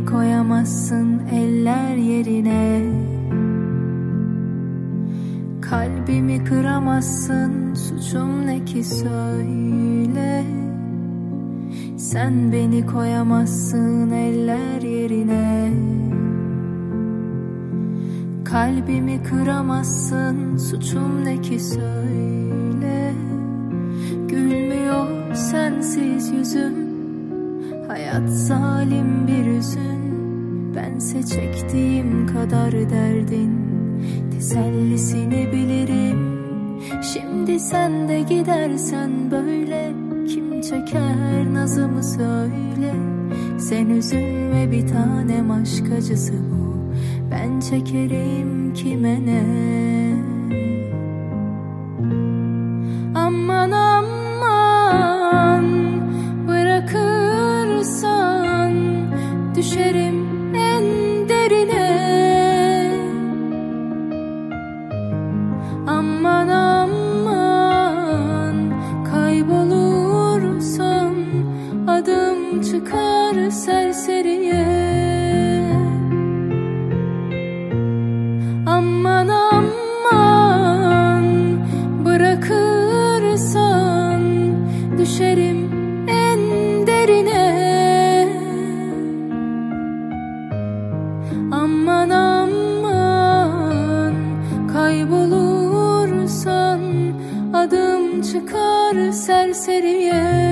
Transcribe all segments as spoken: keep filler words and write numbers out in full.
koyamazsın eller yerine. Kalbimi kıramazsın, suçum ne ki söyle. Sen beni koyamazsın eller yerine. Kalbimi kıramazsın, suçum ne ki söyle. Gülmüyor sensiz yüzüm, hayat zalim bir üzün. Bense çektiğim kadar derdin, tesellisini bilirim. Şimdi sen de gidersen böyle, kim çeker nazımı söyle. Sen üzülme bir tanem, aşk acısı bu, ben çekerim kime ne. Aman aman, bırakırsan düşerim en derine. Aman aman, kaybolursan adım çıkar serseriye. Aman aman, bırakırsan düşerim en derine. Aman aman, kaybolursan adım çıkar serseriye.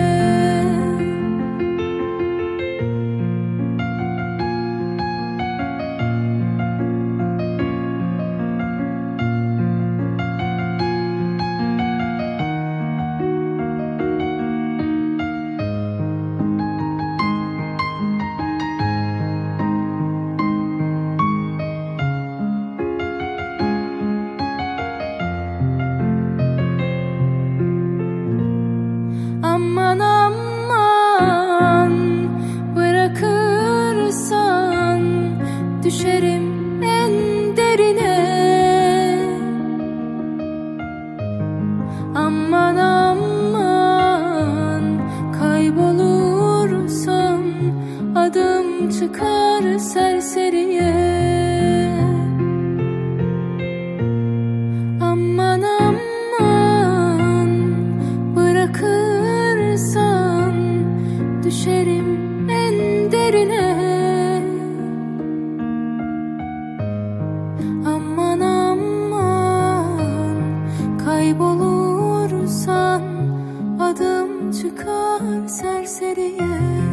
Aman aman, bırakırsan düşerim en derine. Aman aman, kaybolursan adım çıkar serseriye. Aman aman, bırakırsan düşerim en derine. Aman aman, kaybolursan adım çıkar serseriye.